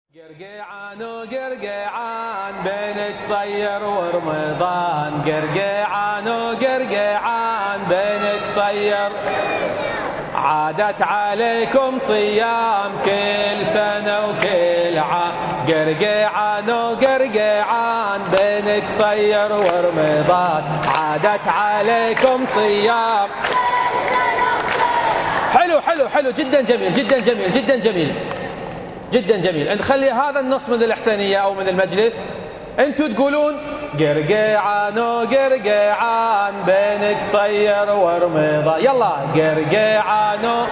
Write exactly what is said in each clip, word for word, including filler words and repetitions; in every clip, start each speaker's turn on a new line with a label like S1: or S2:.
S1: قرقيعان وقرقيعان بينك صير ورمضان، قرقيعان وقرقيعان بينك صير. عادت عليكم صيام كل سنة وكل عام، قرقيعان وقرقيعان بينك صير ورمضان. عادت عليكم صيام. حلو حلو حلو جدا جميل جدا جميل جدا جميل جدا جميل. نخلي هذا النص من الإحسانية أو من المجلس. أنتوا تقولون قرقيعان وقرقيعان بينك صير ورمضان. يلا قرقيعان و...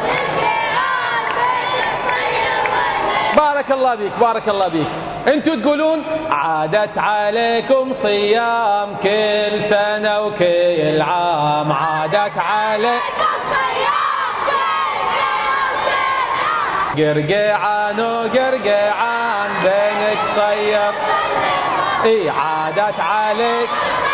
S1: بارك الله بيك بارك الله بيك. أنتوا تقولون عادت عليكم صيام كل سنة وكل عام، عادت عليكم قرقيعان وقرقيعان بينك صير. اي عادت عليك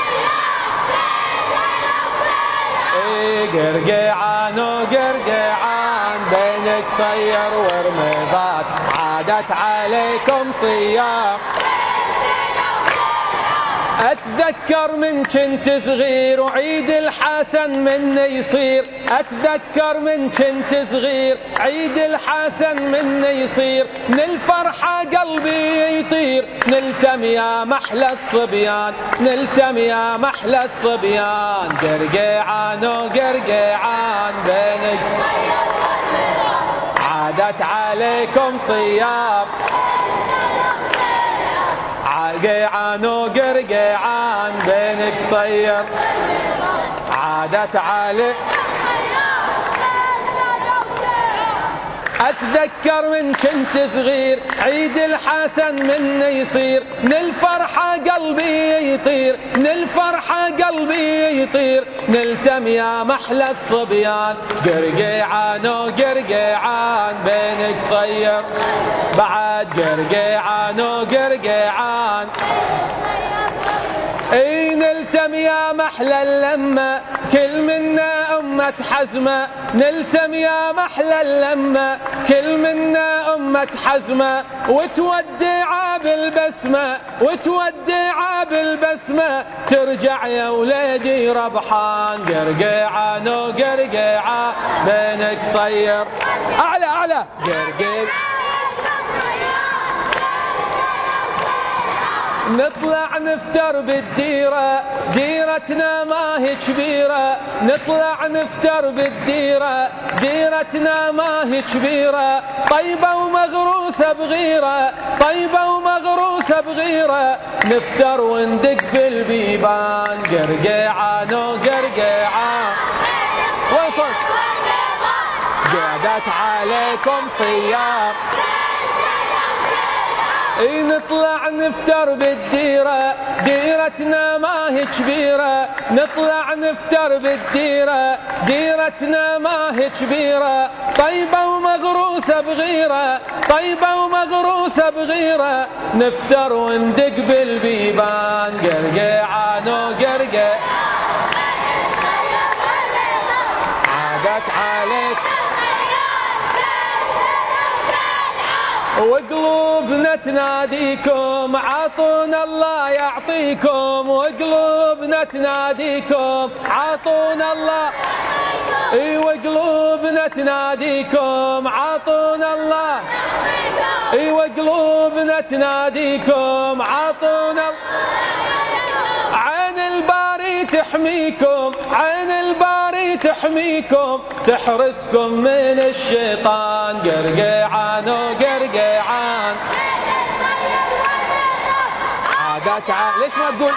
S1: اي قرقيعان وقرقيعان بينك صير ورمضان. عادت عليكم صيام. أتذكر من كنت صغير وعيد الحسن مني يصير، أتذكر من كنت صغير عيد الحسن مني يصير. من الفرحة قلبي يطير، نلتم يا محلى الصبيان، نلتم يا محلى الصبيان. قرقيعان وقرقيعان بينك عادت عليكم صيام. قرقيعان وقرقيعان بينك صير. عادت عليك أتذكر من كنت صغير عيد الحسن مني يصير. من الفرحة قلبي يطير، من الفرحة قلبي يطير. نلتم يا محلى الصبيان. قرقيعان وقرقيعان بينك صير. بعد قرقيعان وقرقيعان اي نلتم يا محلى اللمة، كل منا أمة حزمة. نلتم يا محلى اللمة، كل منا أمة حزمة. وتودع بالبسمة، وتودع بالبسمة. ترجع يا ولادي ربحان. قرقيعان وقرقيعان بينك صير. أعلى أعلى قرقيعان. نطلع نفتر بالديرة، ديرتنا ما هي كبيرة. نطلع نفتر بالديرة، ديرتنا ما هي كبيرة. طيبة ومغروسة بغيرة، طيبة ومغروسة بغيرة. نفتر وندق بالبيبان. قرقيعان وقرقيعان وصل. قعدت عليكم صيام. اي نطلع نفتر بالديرة، ديرتنا ما هي كبيرة. نطلع نفتر بالديرة، ديرتنا ما هي كبيرة. طيبة ومغروسة بغيرة، طيبة ومغروسة بغيرة. نفتر وندق بالبيبان. قرقيعان وقرقيعان عادت عليك وقلوبنا تناديكم. عطونا الله يعطيكم، وقلوبنا تناديكم. عطونا الله اي وقلوبنا تناديكم. عطونا الله اي وقلوبنا تناديكم. عطونا عين الباري تحميكم، عين الباري تحميكم. تحرسكم من الشيطان. قرقيعان وقرقيعان عادت عليك. ليش ما تقول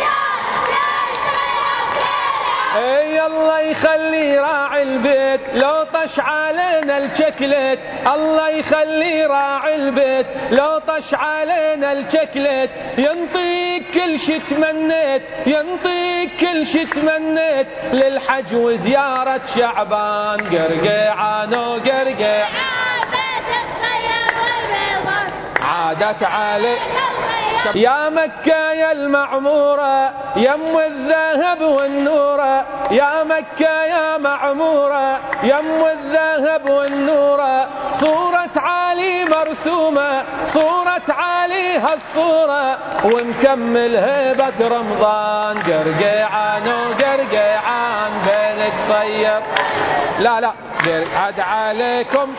S1: اي الله يخلي راعي البيت لو طش علينا الشكلت. الله يخلي راعي البيت لو طش علينا الشكلت. ينطيك كل شي تمنيت، ينطيك كل شي تمنيت. للحج وزيارة شعبان. قرقيعان وقرقيعان عادت عليك يا مكة يا المعمورة يم الذهب والنورة، يا مكة يا معمورة يم الذهب والنورة، صورة علي مرسومة صورة علي هالصورة، ونكمل هيبة رمضان قرقيعان وقرقيعان بينك صير. لا لا عد عليكم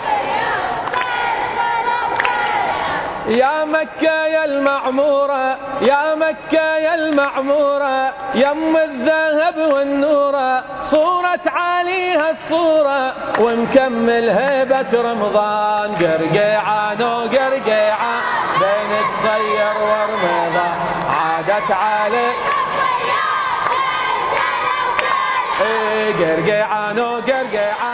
S1: يا مكة يا المعمورة يا مكة يا المعمورة يم الذهب والنورة، صورة علي هالصورة، ونكمل هيبة رمضان قرقيعان وقرقيعان بينك صير ورمضان عادت عليك قرقيعان وقرقيعان